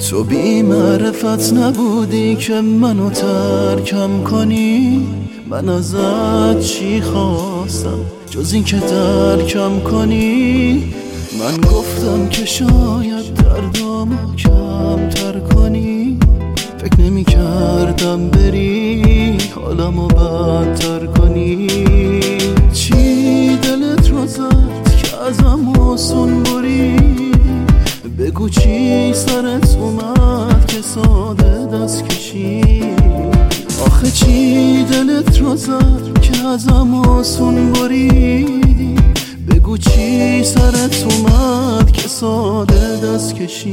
تو بی معرفت نبودی که منو ترکم کنی. من ازت چی خواستم جز این که ترکم کنی؟ من گفتم که شاید دردامو کمتر کنی. فکر نمی کردم بری حالمو بدتر کنی. چی دلت رو زد که ازم آسون بریدی؟ بگو چی سرت اومد که ساده دست کشی؟ آخه چی دلت رو زد که ازم آسون بریدی؟ بگو چی سرت اومد که ساده دست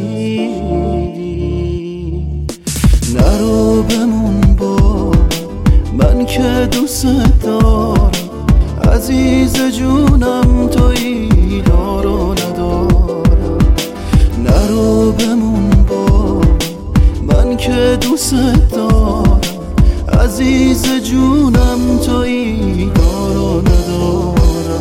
کشیدی؟ نرو بمون با من که دوست دارم، عزیز جونم تویی دار و ندارم. نرو بمون با من که دوست دارم، عزیز جونم تویی دار و ندارم.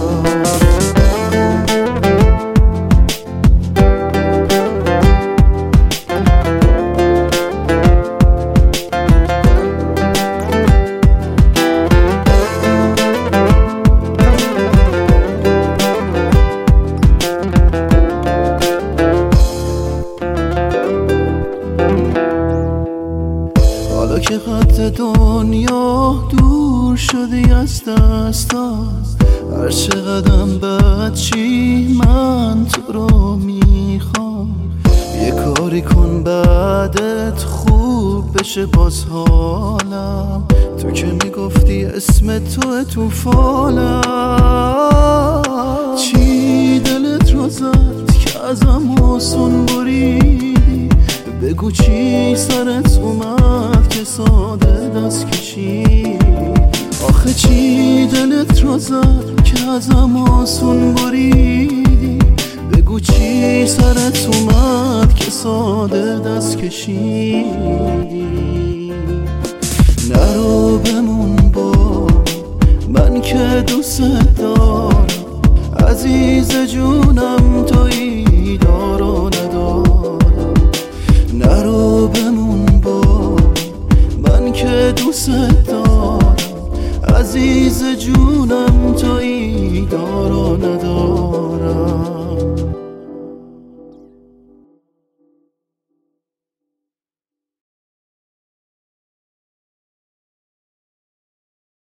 حالا که خط دنیا دور شدی از دستم، هر چقدرم بد چی من تو رو میخوام. یه کاری کن بعدت خوب بشه باز حالم. تو که میگفتی اسم تو فالم. چی دلت رو زد که ازم آسون بریدی؟ بگو چی سرت اومد که ساده دست کشی؟ آخه چی دلت رو زد که ازم آسون بریدی؟ بگو چی سرت اومد که ساده دست کشیدی؟ نرو بمون با من که دوست دارم، عزیز جونم تویی دار و ندارم. نرو بمون با من که دوست دارم، عزیز جونم تویی دار و ندارم.